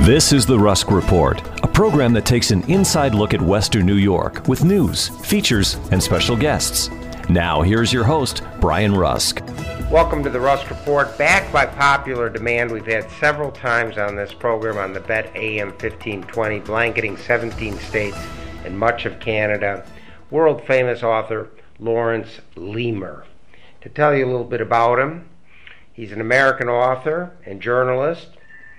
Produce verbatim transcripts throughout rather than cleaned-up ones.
This is the Rusk Report, a program that takes an inside look at Western New York with news, features, and special guests. Now, here's your host, Brian Rusk. Welcome to the Rusk Report. Back by popular demand, we've had several times on this program on the Bet A M fifteen twenty, blanketing seventeen states and much of Canada, world-famous author Lawrence Leamer. To tell you a little bit about him, he's an American author and journalist,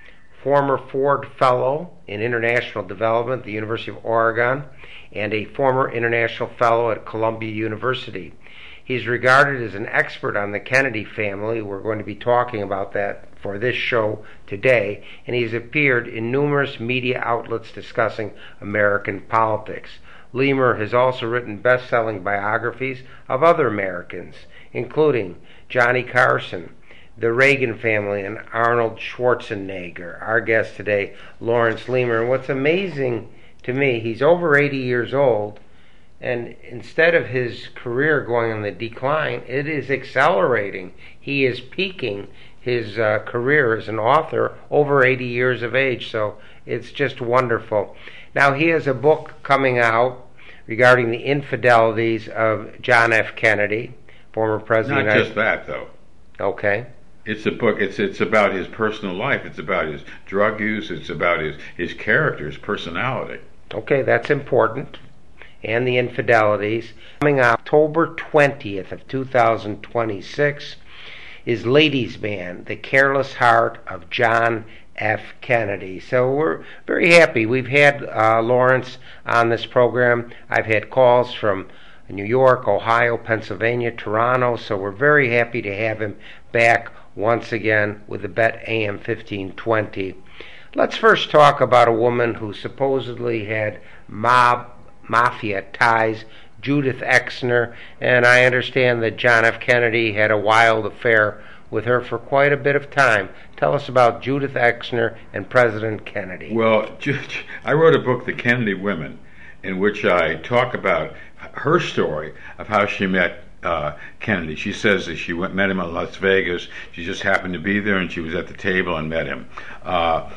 former Ford Fellow in International Development at the University of Oregon, and a former International Fellow at Columbia University. He's regarded as an expert on the Kennedy family. We're going to be talking about that for this show today, and he's appeared in numerous media outlets discussing American politics. Leamer has also written best-selling biographies of other Americans, including Johnny Carson, the Reagan family, and Arnold Schwarzenegger. Our guest today, Lawrence Leamer. And what's amazing to me, he's over eighty years old, and instead of his career going on the decline, it is accelerating. He is peaking his uh, career as an author over eighty years of age, so it's just wonderful. Now, he has a book coming out regarding the infidelities of John F. Kennedy, former president. Not just that, though. Okay. It's a book. It's it's about his personal life. It's about his drug use. It's about his his character, his personality. Okay, that's important. And the infidelities. Coming out October twentieth of two thousand twenty-six is Ladies' Man, The Careless Heart of John F. Kennedy. So we're very happy. We've had uh, Lawrence on this program. I've had calls from New York, Ohio, Pennsylvania, Toronto, so we're very happy to have him back once again with the Bet A M fifteen twenty. Let's first talk about a woman who supposedly had mob mafia ties, Judith Exner, and I understand that John F. Kennedy had a wild affair with her for quite a bit of time. Tell us about Judith Exner and President Kennedy. Well, I wrote a book, The Kennedy Women, in which I talk about her story of how she met uh, Kennedy. She says that she went, met him in Las Vegas. She just happened to be there, and she was at the table and met him. Uh,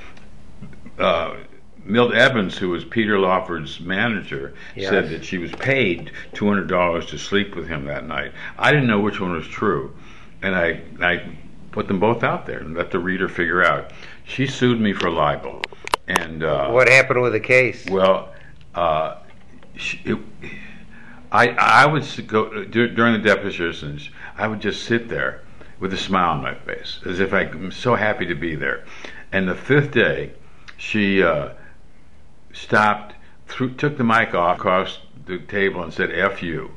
uh, Milt Evans, who was Peter Lawford's manager, yes, said that she was paid two hundred dollars to sleep with him that night. I didn't know which one was true, and I, I put them both out there and let the reader figure out. She sued me for libel. And uh, what happened with the case? Well, uh, she, it, I I would go during the depositions. I would just sit there with a smile on my face, as if I'm so happy to be there. And the fifth day, she uh, stopped, threw, took the mic off across the table, and said "F you."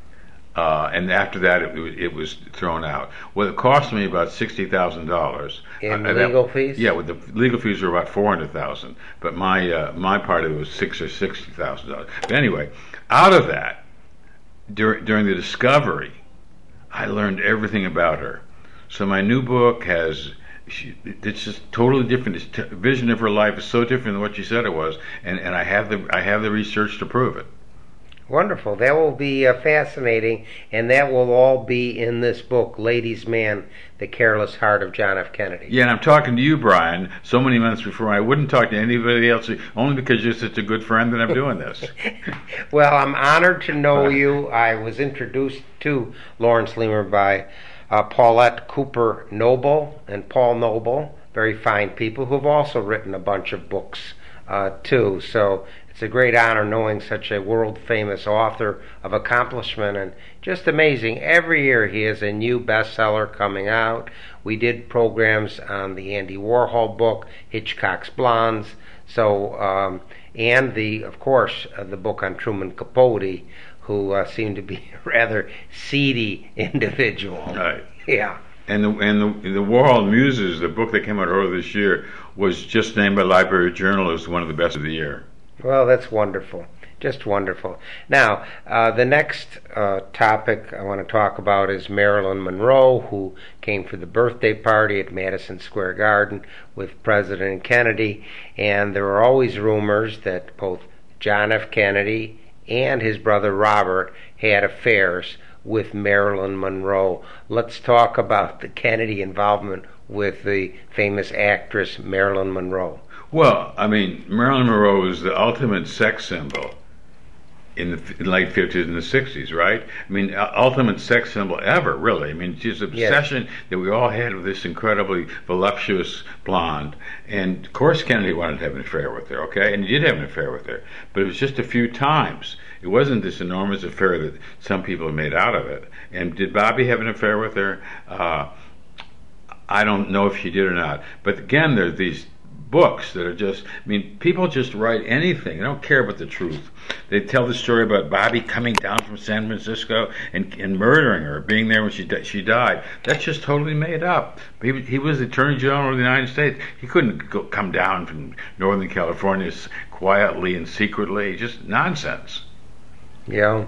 Uh, and after that, it, it was thrown out. Well, it cost me about sixty thousand dollars in uh, legal that, fees. Yeah, with the legal fees were about four hundred thousand, but my uh, my part of it was six or sixty thousand dollars. But anyway, out of that, dur- during the discovery, I learned everything about her. So my new book has. She, it's just totally different. Its t- vision of her life is so different than what she said it was, and, and I have the I have the research to prove it. Wonderful. That will be uh, fascinating, and that will all be in this book, Ladies' Man, The Careless Heart of John F. Kennedy. Yeah, and I'm talking to you, Brian, so many months before. I wouldn't talk to anybody else, only because you're such a good friend that I'm doing this. Well, I'm honored to know you. I was introduced to Lawrence Leamer by uh, Paulette Cooper Noble and Paul Noble, very fine people who have also written a bunch of books, uh, too. So it's a great honor knowing such a world-famous author of accomplishment, and just amazing. Every year he has a new bestseller coming out. We did programs on the Andy Warhol book, Hitchcock's Blondes, so um, and the, of course, uh, the book on Truman Capote, who uh, seemed to be a rather seedy individual. Right. Yeah. And the and the, the Warhol Muses, the book that came out earlier this year, was just named by Library Journal as one of the best of the year. Well, that's wonderful. Just wonderful. Now, uh, the next uh, topic I want to talk about is Marilyn Monroe, who came for the birthday party at Madison Square Garden with President Kennedy. And there were always rumors that both John F. Kennedy and his brother Robert had affairs with Marilyn Monroe. Let's talk about the Kennedy involvement with the famous actress Marilyn Monroe? Well, I mean, Marilyn Monroe was the ultimate sex symbol in the in late fifties and the sixties, right? I mean, uh, ultimate sex symbol ever, really. I mean, just obsession yes. that we all had with this incredibly voluptuous blonde. And of course, Kennedy wanted to have an affair with her, okay? And he did have an affair with her, but it was just a few times. It wasn't this enormous affair that some people have made out of it. And did Bobby have an affair with her? Uh, I don't know if she did or not. But again, there's these books that are just, I mean, people just write anything. They don't care about the truth. They tell the story about Bobby coming down from San Francisco and, and murdering her, being there when she she died. That's just totally made up. He, he was the Attorney General of the United States. He couldn't go, come down from Northern California quietly and secretly. Just nonsense. Yeah.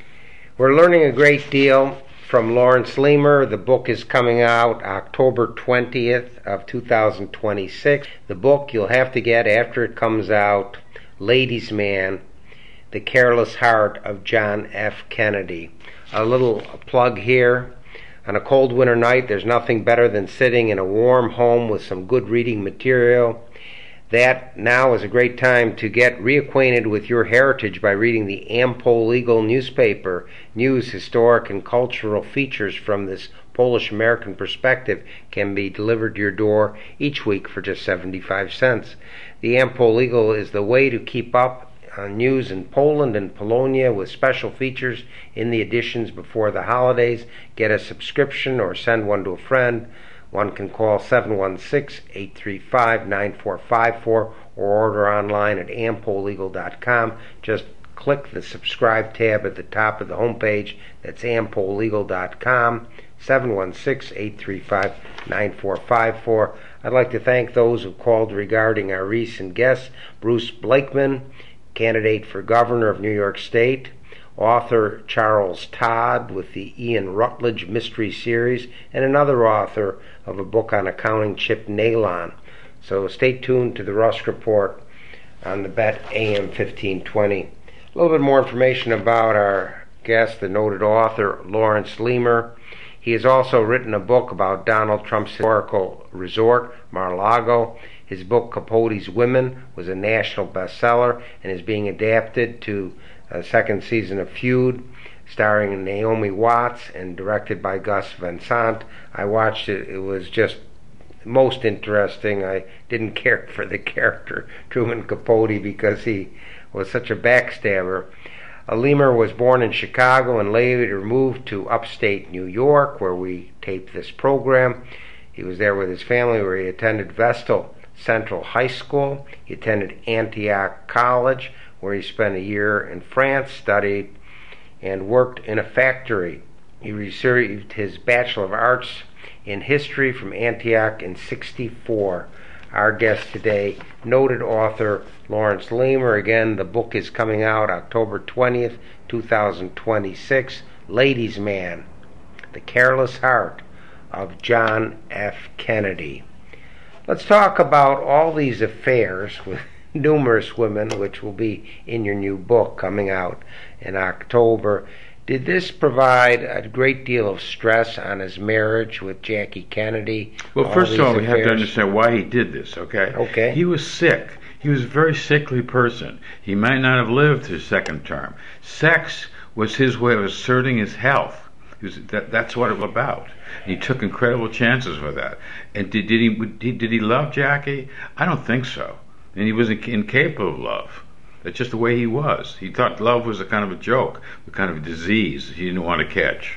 We're learning a great deal from Lawrence Leamer. The book is coming out October twentieth of two thousand twenty-six. The book you'll have to get after it comes out, Ladies' Man, The Careless Heart of John F. Kennedy. A little plug here. On a cold winter night, there's nothing better than sitting in a warm home with some good reading material. That now is a great time to get reacquainted with your heritage by reading the Am-Pol Legal newspaper. News, historic, and cultural features from this Polish-American perspective can be delivered to your door each week for just seventy-five cents. The Am-Pol Legal is the way to keep up on news in Poland and Polonia with special features in the editions before the holidays. Get a subscription or send one to a friend. One can call seven one six, eight three five, nine four five four or order online at am pol legal dot com. Just click the subscribe tab at the top of the homepage. That's am pol legal dot com, seven one six, eight three five, nine four five four. I'd like to thank those who called regarding our recent guests: Bruce Blakeman, candidate for governor of New York State; author Charles Todd with the Ian Rutledge Mystery Series; and another author of a book on accounting, Chip Nalon. So stay tuned to the Rusk Report on the Bet A M fifteen twenty. A little bit more information about our guest, the noted author Lawrence Leamer. He has also written a book about Donald Trump's historical resort, Mar-a-Lago. His book, Capote's Women, was a national bestseller and is being adapted to a second season of Feud, starring Naomi Watts and directed by Gus Van Sant. I watched it. It was just most interesting. I didn't care for the character Truman Capote because he was such a backstabber. Leamer was born in Chicago and later moved to upstate New York, where we taped this program. He was there with his family, where he attended Vestal Central High School. He attended Antioch College, where he spent a year in France, studied and worked in a factory. He received his Bachelor of Arts in History from Antioch in sixty-four. Our guest today, noted author Lawrence Leamer. Again, the book is coming out October twentieth, two thousand twenty-six, Ladies' Man, The Careless Heart of John F. Kennedy. Let's talk about all these affairs with numerous women, which will be in your new book coming out in October. Did this provide a great deal of stress on his marriage with Jackie Kennedy? Well, first of all, we have to understand why he did this, okay? Okay. He was sick. He was a very sickly person. He might not have lived his second term. Sex was his way of asserting his health. He was, that, that's what it was about. He took incredible chances with that. And did, did he did he love Jackie? I don't think so. And he was incapable of love. That's just the way he was. He thought love was a kind of a joke, a kind of a disease he didn't want to catch.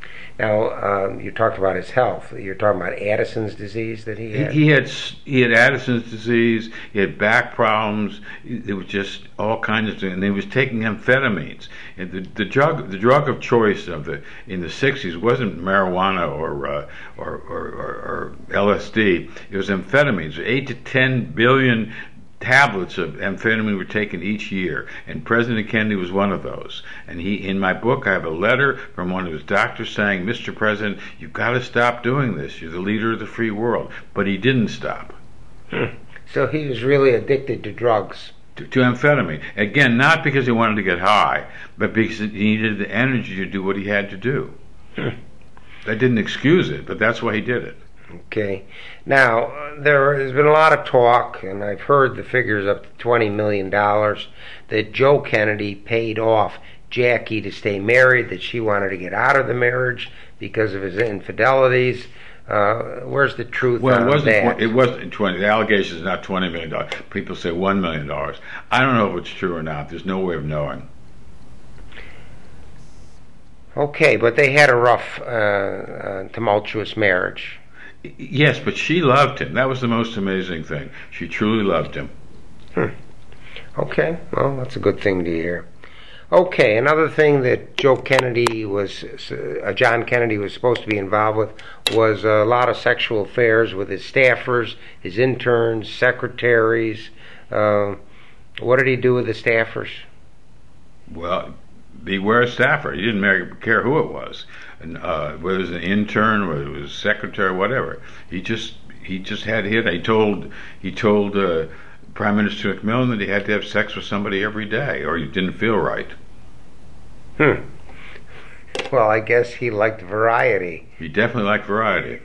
Now, um, you talked about his health. You're talking about Addison's disease that he had? He, he had he had Addison's disease. He had back problems. It was just all kinds of things. And he was taking amphetamines. And the, the drug the drug of choice of the in the sixties wasn't marijuana or, uh, or, or, or or L S D. It was amphetamines. Eight to ten billion tablets of amphetamine were taken each year, and President Kennedy was one of those. And he, in my book, I have a letter from one of his doctors saying, "Mister President, you've got to stop doing this. You're the leader of the free world." But he didn't stop. So he was really addicted to drugs. To, to amphetamine. Again, not because he wanted to get high, but because he needed the energy to do what he had to do. That didn't excuse it, but that's why he did it. Okay. Now, uh, there has been a lot of talk, and I've heard the figures up to twenty million dollars, that Joe Kennedy paid off Jackie to stay married, that she wanted to get out of the marriage because of his infidelities. Uh, where's the truth well, on it wasn't, that? It wasn't twenty. The allegation is not twenty million dollars. People say one million dollars. I don't know if it's true or not. There's no way of knowing. Okay, but they had a rough, uh, uh, tumultuous marriage. Yes, but she loved him. That was the most amazing thing. She truly loved him. Hmm. Okay, well, that's a good thing to hear. Okay, another thing that Joe Kennedy was, uh, John Kennedy was supposed to be involved with was a lot of sexual affairs with his staffers, his interns, secretaries. Uh, what did he do with the staffers? Well, beware a staffer. He didn't marry, care who it was. And, uh, whether it was an intern, whether it was a secretary, whatever. He just he just had hit. He told he told uh, Prime Minister McMillan that he had to have sex with somebody every day, or he didn't feel right. Hmm. Well, I guess he liked variety. He definitely liked variety.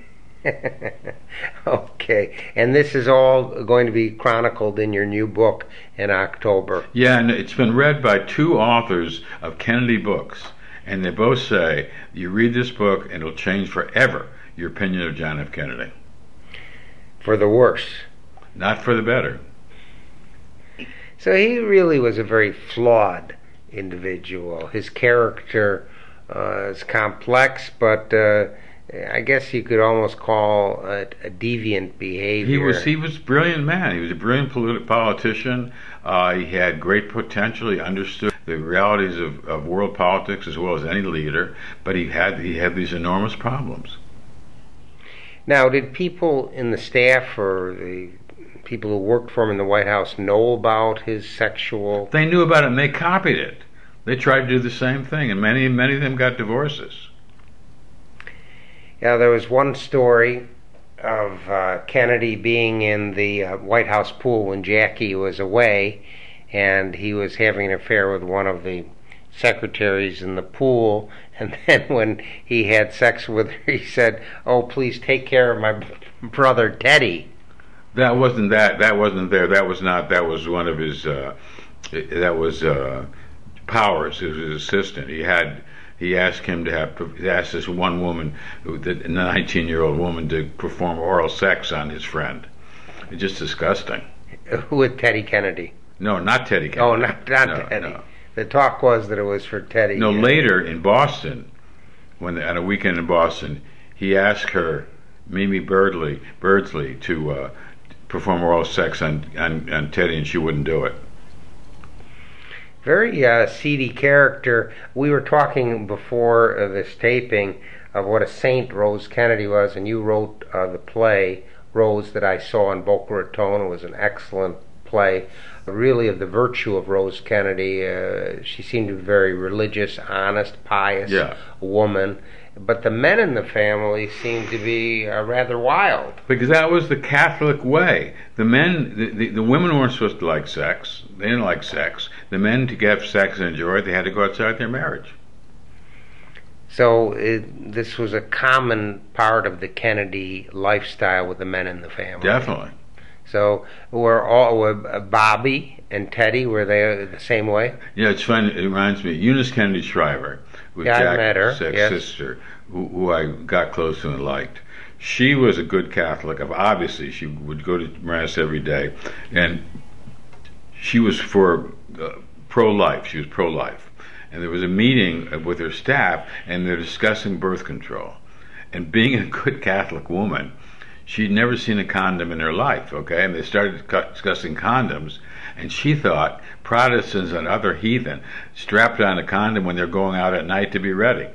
Okay, and this is all going to be chronicled in your new book in October. Yeah, and it's been read by two authors of Kennedy books. And they both say, you read this book and it'll change forever your opinion of John F. Kennedy. For the worse. Not for the better. So he really was a very flawed individual. His character uh, is complex, but uh, I guess you could almost call it a deviant behavior. He was he was a brilliant man. He was a brilliant politi- politician. Uh, he had great potential. He understood the realities of, of world politics as well as any leader, but he had he had these enormous problems. Now, did people in the staff or the people who worked for him in the White House know about his sexual... They knew about it and they copied it. They tried to do the same thing, and many many of them got divorces. Yeah, there was one story of uh, Kennedy being in the uh, White House pool when Jackie was away, and he was having an affair with one of the secretaries in the pool, and then when he had sex with her, he said, "Oh, please take care of my brother Teddy." That wasn't that. That wasn't there. That was not. That was one of his. Uh, that was uh, Powers, his assistant. He had. He asked him to have. He asked this one woman, a nineteen-year-old woman, to perform oral sex on his friend. It's just disgusting. With Teddy Kennedy. No, not Teddy Kennedy. Oh, not, not no, Teddy. No. The talk was that it was for Teddy. No, yeah. later in Boston, when on a weekend in Boston, he asked her, Mimi Birdley, Birdsley, to uh, perform oral sex on, on, on Teddy, and she wouldn't do it. Very uh, seedy character. We were talking before uh, this taping of what a saint Rose Kennedy was, and you wrote uh, the play Rose that I saw in Boca Raton. It was an excellent play, really of the virtue of Rose Kennedy. Uh, she seemed to be a very religious, honest, pious yeah. woman. But the men in the family seemed to be uh, rather wild. Because that was the Catholic way. The men, the, the, the women weren't supposed to like sex. They didn't like sex. The men, to get sex and enjoy it, they had to go outside their marriage. So it, this was a common part of the Kennedy lifestyle with the men in the family. Definitely. So were all were Bobby and Teddy, were they the same way? Yeah, it's funny. It reminds me, Eunice Kennedy Shriver, with yeah, Jack's I met her. Yes. sister, who, who I got close to and liked. She was a good Catholic. Obviously, she would go to Mass every day, and she was for uh, pro-life. She was pro-life. And there was a meeting with her staff, and they're discussing birth control. And being a good Catholic woman, she'd never seen a condom in her life, okay? And they started discussing condoms, and she thought Protestants and other heathen strapped on a condom when they're going out at night to be ready.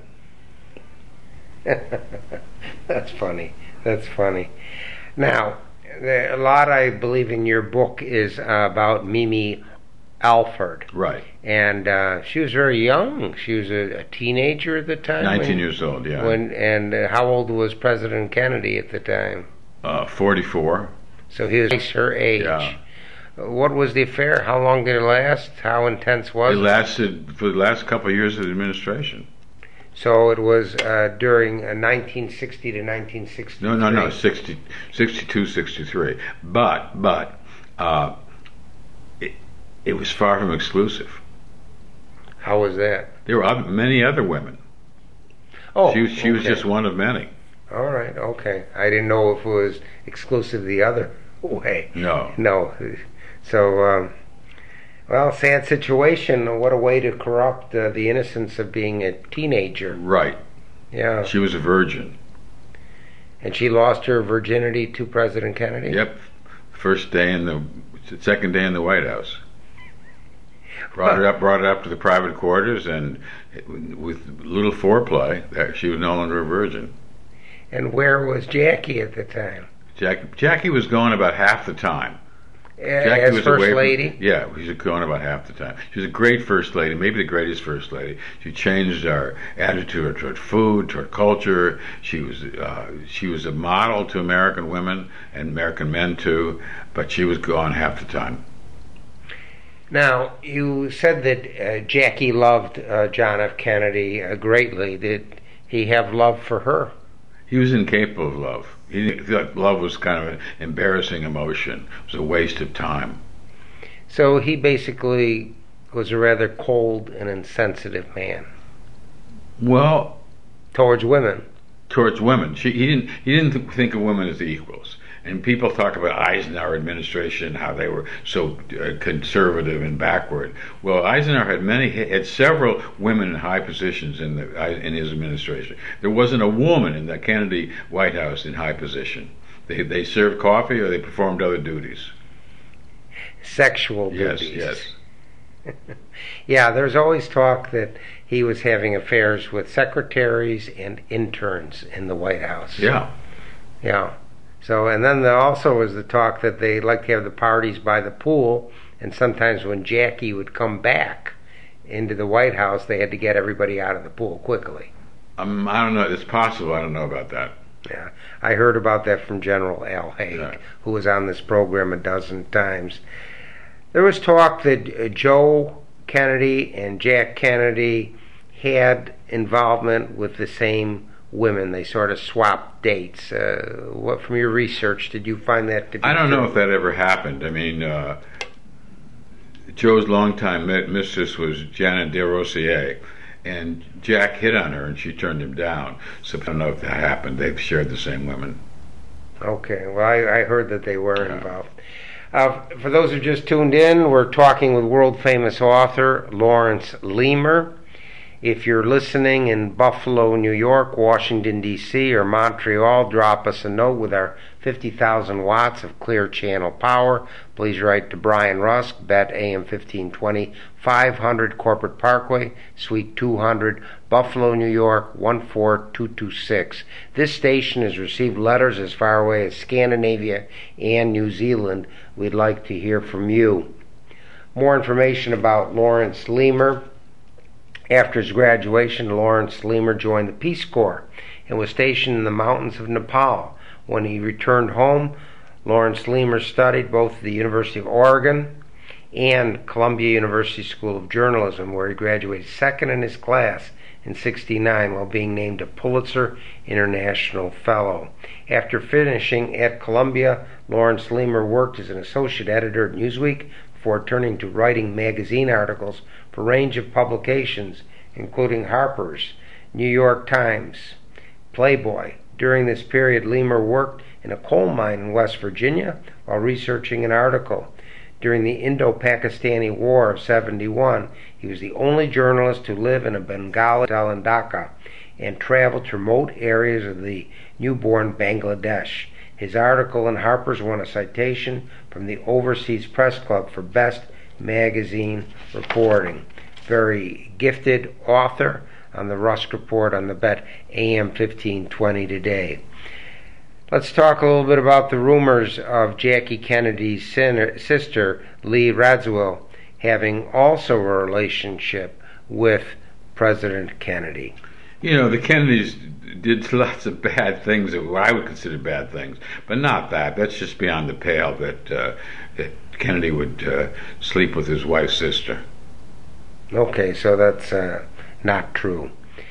That's funny. That's funny. Now, a lot, I believe, in your book is uh, about Mimi Alford. Right. And uh, she was very young. She was a, a teenager at the time. Nineteen when, years old, yeah. When and uh, how old was President Kennedy at the time? Uh, Forty-four. So he was her age. Yeah. What was the affair? How long did it last? How intense was It it? lasted for the last couple of years of the administration. So it was uh, during uh, nineteen sixty to nineteen sixty-three. No, no, no, sixty, sixty-two, sixty-three. But, but, uh, it, it was far from exclusive. How was that? There were other, many other women. Oh, she, she okay. was just one of many. All right, okay. I didn't know if it was exclusive the other way. No. No. So, um, well, sad situation. What a way to corrupt uh, the innocence of being a teenager. Right. Yeah. She was a virgin. And she lost her virginity to President Kennedy? Yep. First day in the, second day in the White House. Brought her up, brought her up to the private quarters, and with little foreplay, that she was no longer a virgin. And where was Jackie at the time? Jack, Jackie was going about half the time. Jackie As was First away from, Lady? Yeah, she was going about half the time. She was a great First Lady, maybe the greatest First Lady. She changed our attitude toward food, toward culture. She was uh, she was a model to American women and American men too, but she was gone half the time. Now, you said that uh, Jackie loved uh, John F. Kennedy uh, greatly. Did he have love for her? He was incapable of love. He thought love was kind of an embarrassing emotion. It was a waste of time. So he basically was a rather cold and insensitive man. Well, towards women. Towards women, she, he didn't. He didn't think of women as equals. And people talk about Eisenhower administration, how they were so uh, conservative and backward. Well, Eisenhower had many, had several women in high positions in the in his administration. There wasn't a woman in the Kennedy White House in high position. They they served coffee or they performed other duties. Sexual yes, duties. Yes, yes. Yeah, there's always talk that he was having affairs with secretaries and interns in the White House. Yeah. Yeah. So, and then there also was the talk that they liked to have the parties by the pool, and sometimes when Jackie would come back into the White House, they had to get everybody out of the pool quickly. Um, I don't know. It's possible. I don't know about that. Yeah, I heard about that from General Al Haig, yeah. who was on this program a dozen times. There was talk that uh, Joe Kennedy and Jack Kennedy had involvement with the same women. They sort of swapped dates. Uh, what, from your research, did you find that to be I don't true? know if that ever happened. I mean, uh, Joe's longtime mistress was Janet Desrosiers, and Jack hit on her, and she turned him down. So I don't know if that happened. They've shared the same women. Okay, well, I, I heard that they were yeah. involved. Uh, for those who just tuned in, we're talking with world-famous author Lawrence Leamer. If you're listening in Buffalo, New York, Washington, D C, or Montreal, drop us a note with our fifty thousand watts of clear channel power. Please write to Brian Rusk, B E T A M fifteen twenty, five hundred Corporate Parkway, Suite two hundred, Buffalo, New York, one four two two six. This station has received letters as far away as Scandinavia and New Zealand. We'd like to hear from you. More information about Lawrence Leamer. After his graduation, Lawrence Leamer joined the Peace Corps and was stationed in the mountains of Nepal. When he returned home, Lawrence Leamer studied both at the University of Oregon and Columbia University School of Journalism, where he graduated second in his class in sixty-nine while being named a Pulitzer International Fellow. After finishing at Columbia, Lawrence Leamer worked as an associate editor at Newsweek before turning to writing magazine articles for a range of publications, including Harper's, New York Times, Playboy. During this period, Leamer worked in a coal mine in West Virginia while researching an article. During the Indo-Pakistani War of seventy-one, he was the only journalist to live in a Bengali hotel in Dhaka and travel to remote areas of the newborn Bangladesh. His article in Harper's won a citation from the Overseas Press Club for Best Magazine Reporting. Very gifted author on the Rusk Report on the B E T A M fifteen twenty today. Let's talk a little bit about the rumors of Jackie Kennedy's sister, Lee Radziwill, having also a relationship with President Kennedy. You know, the Kennedys did lots of bad things, what I would consider bad things, but not that. That's just beyond the pale that, uh, that Kennedy would uh, sleep with his wife's sister. Okay, so that's uh, not true.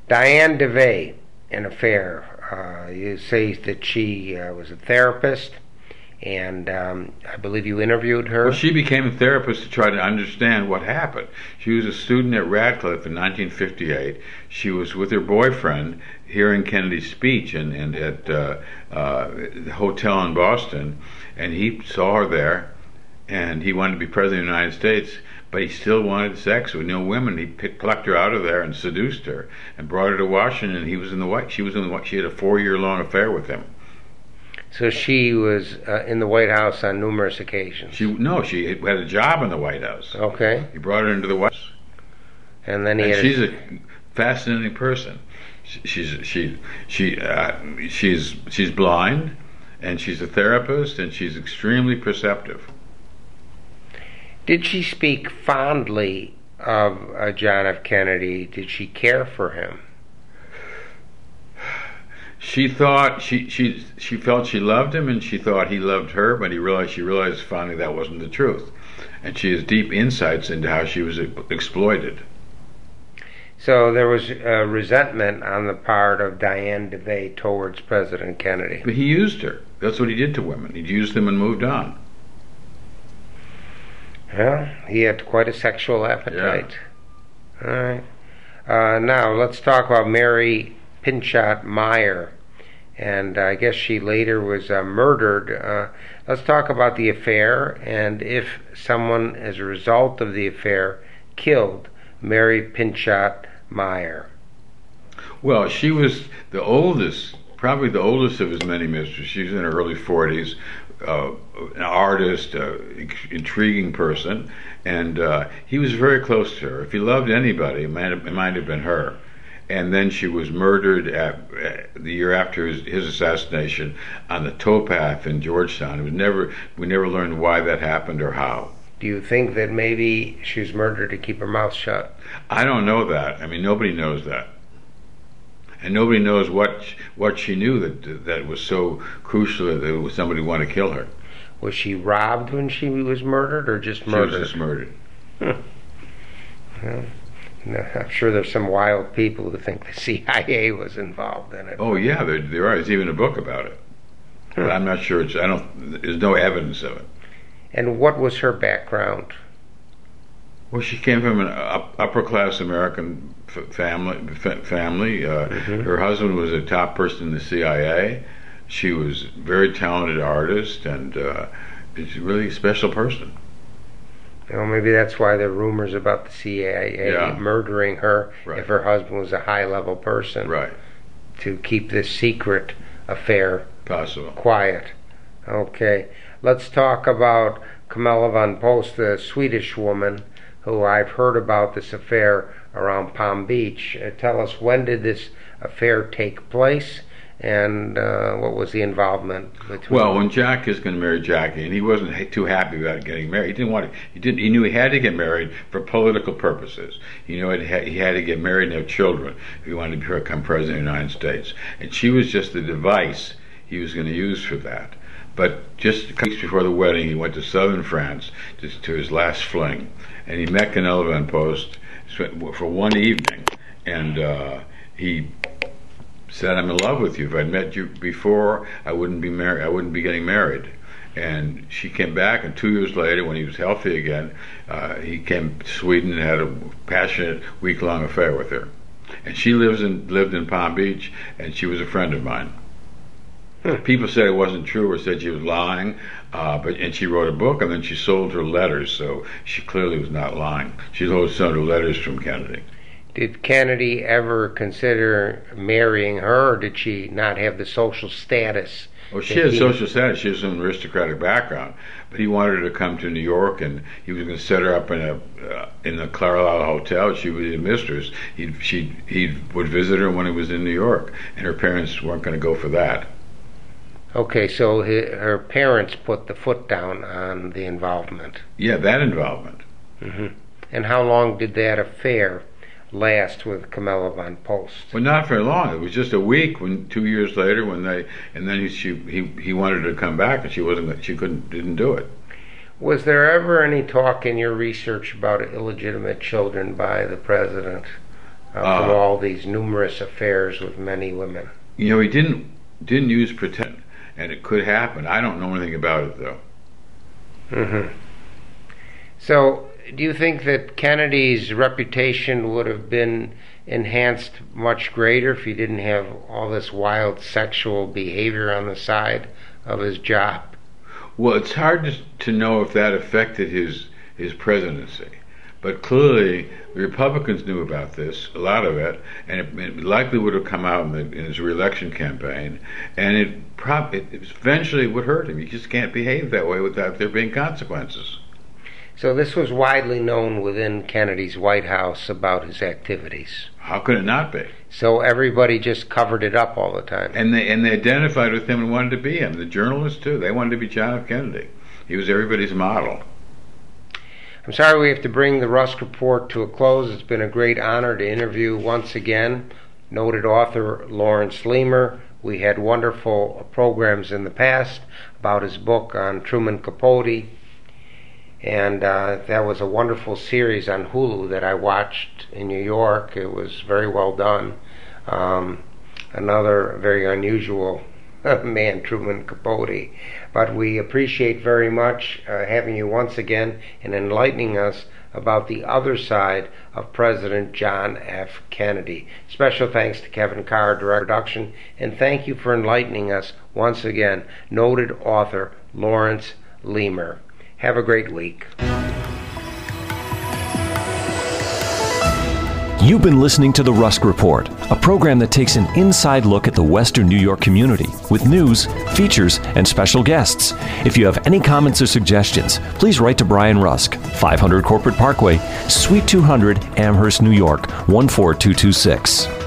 Diane DeVay, an affair. Uh, you say that she uh, was a therapist, and um, I believe you interviewed her. Well, she became a therapist to try to understand what happened. She was a student at Radcliffe in nineteen fifty-eight. She was with her boyfriend hearing Kennedy's speech and, and at uh, uh, the hotel in Boston, and he saw her there, and he wanted to be president of the United States, but he still wanted sex with no women. He picked, plucked her out of there and seduced her and brought her to Washington. And he was in the White. She was in the White. She had a four-year-long affair with him. So she was uh, in the White House on numerous occasions. She no, she had a job in the White House. Okay. He brought her into the White House. And then he. And had she's a, a fascinating person. She, she's she she uh, she's she's blind, and she's a therapist, and she's extremely perceptive. Did she speak fondly of uh, John F. Kennedy? Did she care for him? She thought she she she felt she loved him, and she thought he loved her. But he realized she realized finally that wasn't the truth, and she has deep insights into how she was exploited. So there was uh, resentment on the part of Diane DeVay towards President Kennedy. But he used her. That's what he did to women. He used them and moved on. Well, he had quite a sexual appetite. Yeah. All right. Uh, now, let's talk about Mary Pinchot Meyer. And I guess she later was uh, murdered. Uh, let's talk about the affair, and if someone, as a result of the affair, killed Mary Pinchot Meyer. Well, she was the oldest, probably the oldest of his many mistresses. She was in her early forties. Uh, an artist, uh, intriguing person, and uh, he was very close to her. If he loved anybody, it might have, it might have been her. And then she was murdered at, uh, the year after his, his assassination on the towpath in Georgetown. It was never we never learned why that happened or how. Do you think that maybe she was murdered to keep her mouth shut? I don't know that. I mean, nobody knows that. And nobody knows what what she knew that that was so crucial that somebody wanted to kill her. Was she robbed when she was murdered, or just murdered? She was just murdered. Hmm. Well, no, I'm sure there's some wild people who think the C I A was involved in it. Oh yeah, there, there are. There's even a book about it. Hmm. But I'm not sure. It's. I don't. There's no evidence of it. And what was her background? Well, she came from an upper class American f- family. F- family. Uh, mm-hmm. Her husband was a top person in the C I A. She was a very talented artist, and uh, she's a really special person. Well, maybe that's why there are rumors about the C I A yeah. murdering her right. if her husband was a high-level person. Right. To keep this secret affair possible quiet. Okay. Let's talk about Camilla von Post, the Swedish woman who I've heard about this affair around Palm Beach. Uh, tell us, when did this affair take place, and uh, what was the involvement between Well, them? when Jack is going to marry Jackie, and he wasn't ha- too happy about getting married. He didn't want to. He didn't. He knew he had to get married for political purposes. He knew it ha- he had to get married and have children if he wanted to become president of the United States. And she was just the device he was going to use for that. But just a couple weeks before the wedding, he went to southern France to, to his last fling, and he met Camilla von Post for one evening, and uh, he said, "I'm in love with you. If I'd met you before, I wouldn't be married. I wouldn't be getting married." And she came back, and two years later, when he was healthy again, uh, he came to Sweden and had a passionate week-long affair with her. And she lives in lived in Palm Beach, and she was a friend of mine. People said it wasn't true, or said she was lying, uh, but and she wrote a book, and then she sold her letters, so she clearly was not lying. She sold her letters from Kennedy. Did Kennedy ever consider marrying her, or did she not have the social status? Well, she had he... social status. She has an aristocratic background, but he wanted her to come to New York, and he was going to set her up in a uh, in the Carlisle Hotel. She was his mistress. He she he would visit her when he was in New York, and her parents weren't going to go for that. Okay, so his, her parents put the foot down on the involvement. Yeah, that involvement. Mm-hmm. And how long did that affair last with Camilla von Post? Well, not very long. It was just a week. When two years later, when they and then he she, he he wanted her to come back, and she wasn't. She couldn't. Didn't do it. Was there ever any talk in your research about illegitimate children by the president? uh, from uh, all these numerous affairs with many women. You know, he didn't didn't use pretend, and it could happen. I don't know anything about it, though. Mm-hmm. So, do you think that Kennedy's reputation would have been enhanced much greater if he didn't have all this wild sexual behavior on the side of his job? Well, it's hard to, to know if that affected his his presidency. But clearly, the Republicans knew about this, a lot of it, and it, it likely would have come out in, the, in his re-election campaign, and it, prob- it eventually would hurt him. You just can't behave that way without there being consequences. So this was widely known within Kennedy's White House about his activities. How could it not be? So everybody just covered it up all the time. And they and they identified with him and wanted to be him. The journalists, too. They wanted to be John F. Kennedy. He was everybody's model. I'm sorry we have to bring the Rusk Report to a close. It's been a great honor to interview once again noted author Lawrence Leamer. We had wonderful programs in the past about his book on Truman Capote, and uh, that was a wonderful series on Hulu that I watched in New York. It was very well done. Um, another very unusual man, Truman Capote. But we appreciate very much uh, having you once again and enlightening us about the other side of President John F. Kennedy. Special thanks to Kevin Carr, Director of Production, and thank you for enlightening us once again, noted author Lawrence Leamer. Have a great week. You've been listening to The Rusk Report, a program that takes an inside look at the Western New York community with news, features, and special guests. If you have any comments or suggestions, please write to Brian Rusk, five hundred Corporate Parkway, Suite two hundred, Amherst, New York, one four two two six.